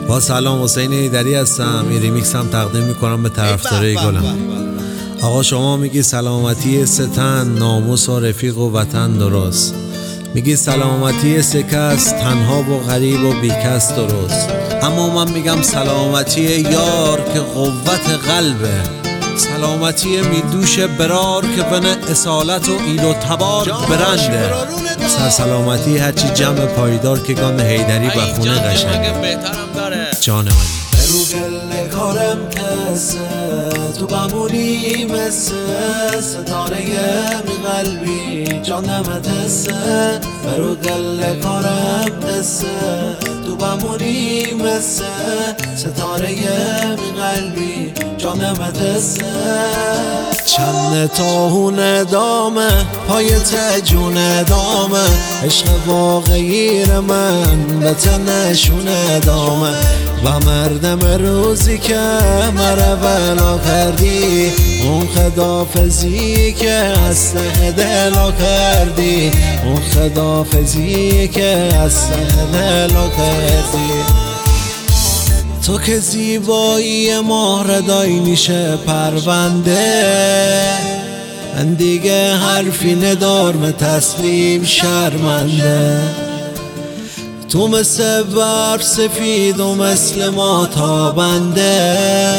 با سلام، حسین ایدری هستم. این ریمیکس هم تقدیم میکنم به طرفدارای گلم. آقا شما میگی سلامتی ستن، ناموس و رفیق و وطن درست. میگی سلامتی سکس، تنها و غریب و بیکس درست. اما من میگم سلامتی یار که قوت قلبه، سلامتی میدوش برار که بن اصالت و ایل و تبار برنده. سلامتی هرچی جمع پایدار که گان حیدری بخونه قشنگه. جان منی برو گل کارم کسه تو بمونی مثل ستاره می قلبی جانم تسه. برو گل کارم کسه تو بمونی مثل ستاره می قلبی جانم تسه. چند تاهون دامه پای تجون دامه، عشق واقعی من به تنشون دامه. و مردم روزی که مرا بلا کردی، اون خدافزی که اصله دلا کردی، اون خدافزی که اصله دلا کردی. تو که زیبایی مهر دای میشه پرونده، من دیگه حرفی ندارم تسلیم شرمنده. تو مثل برف سفید و مثل ما تابنده،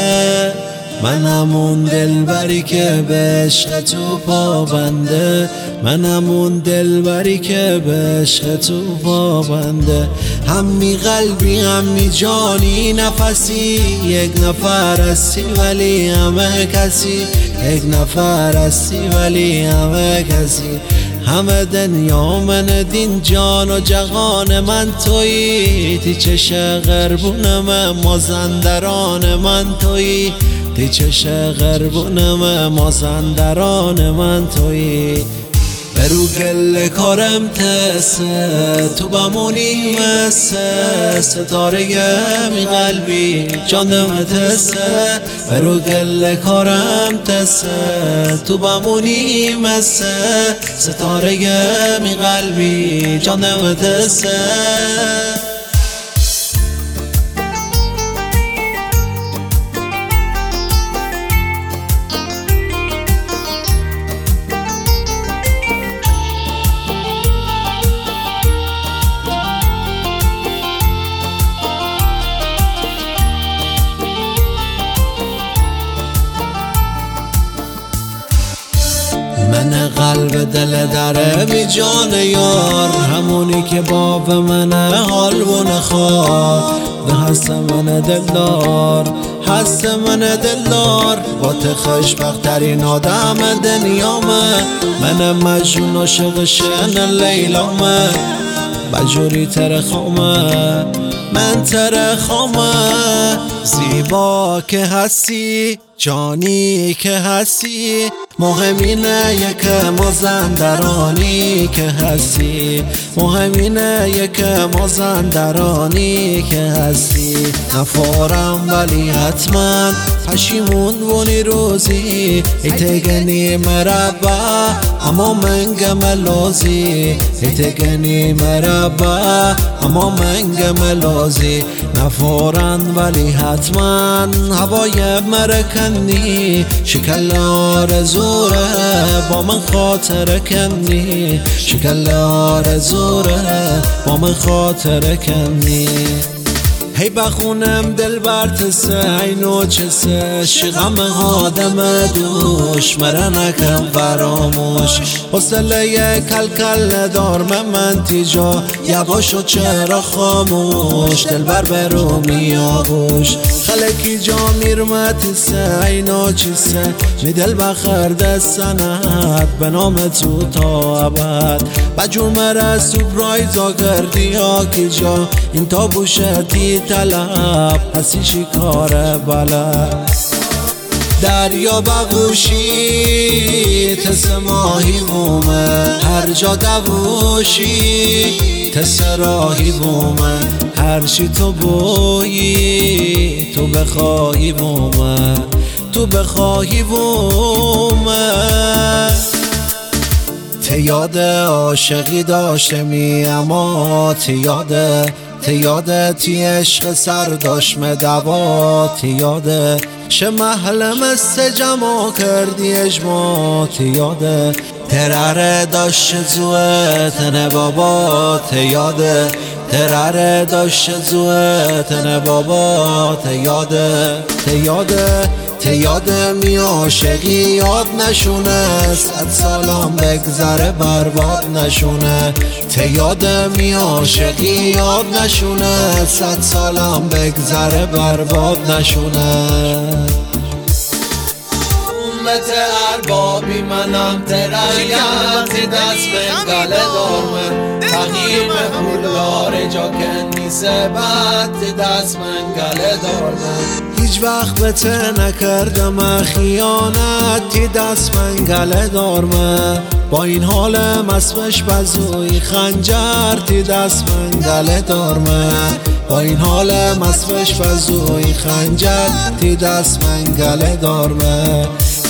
من همون دلبری که به عشق تو پابنده، من همون دلبری که به عشق تو پابنده. همی قلبی همی جانی نفسی، یک نفر هستی ولی همه کسی، یک نفر هستی ولی همه کسی. همه دنیا من دین جان و جهان من تویی، تی چش غربون من مازندران من تویی، تی چش غربون من مازندران من تویی. برو گل کارم تسه تو بمونی مثل ستاره می قلبی جانم تسه. برو گل کارم تسه تو بمونی مثل ستاره می قلبی جانم تسه. من قلب دل دره بی جان یار، همونی که باب منه حال و نخوار. به هست من دلدار، هست من دلدار، با خوشبخت ترین آدم دنیامه. من مجنون عاشق شن لیلامه، بجوری ترخامه من ترخامه. زیبا که هستی جانی که هستی، مهم اینه یک مازندرانی که هستی، مهم اینه یک مازندرانی که هستی. نفارم ولی حتما پشیمون بونی روزی، ایتگنی مربع اما منگم لازی، ایتگنی مربع اما منگم لازی. نفارن ولی حتما هوای مرکنی، شکل آرزوره با من خاطر کنی، شکل آرزوره با من خاطر کنی. هی بخونم دل برتسه اینو چسه، شغم آدم دوش مرا نکم فراموش. حوصله کل کل ندار من تیجا، یواشو چرا خاموش دل بر برو میاغوش. خلکی جا میرمتسه اینو چسه، می دل بخر دستنت به نام تو تا ابد. بجور مرا سپرایز کردی ها کی جا، این تا بوشتی طلب هستی شکار بلد. دریا بغوشی تس ماهی بومه، هر جا دووشی تس راهی بومه. هر چی تو بویی تو بخواهی بومه، تو بخواهی بومه. ته یاد عاشقی داشتمی اما ته یاد تی یاده تی عشق سرداشم دوا تی یاده شه محل مست جمع کردی اجما تی یاده تراره داشت زوه تنه بابا تی یاده تراره داشت زوه تنه بابا تی یاده تی یاده تی یاده می عاشقی یاد نشونه 100 سالم بگذره برباد نشونه تی یاده می عاشقی یاد نشونه 100 سالم بگذره برباد نشونه امت اربابی منم تریم تی دست بنگله دارمه تقیم پولدار جا کنی سبت تی دست بنگله دارمه هیچ وقت بته نکردم خیانت تی دست منگله دارمه با این حال مسمش بزوی خنجر تی دست منگله دارمه با این حال مسمش بزوی خنجر تی دست منگله دارمه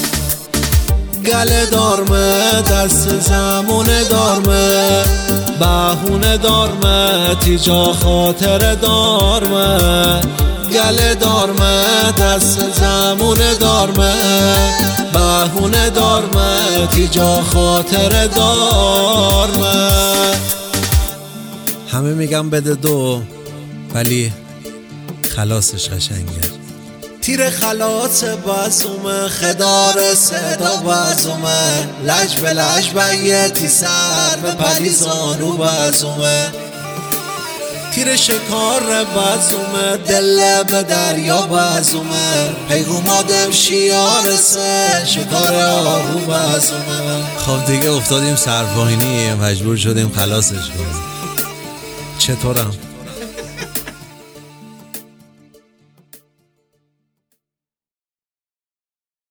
گله دارمه دست زمونه دارمه بهونه دارمه تی جا خاطر دارمه گله دارمه دست زمونه دارمه بهونه دارمه تی جا خاطر دارمه همه میگم بده دو ولی خلاصش قشنگه تیر خلاص بازومه خدار صدا بازومه لج به لج بیتی سر به پلی زانو بازومه تیر شکار بازومه دل به دریا بازومه پیغومادم شیار سه شکار آهو بازومه خب دیگه افتادیم سرپاینی مجبور شدیم خلاصش کنیم. چطورم؟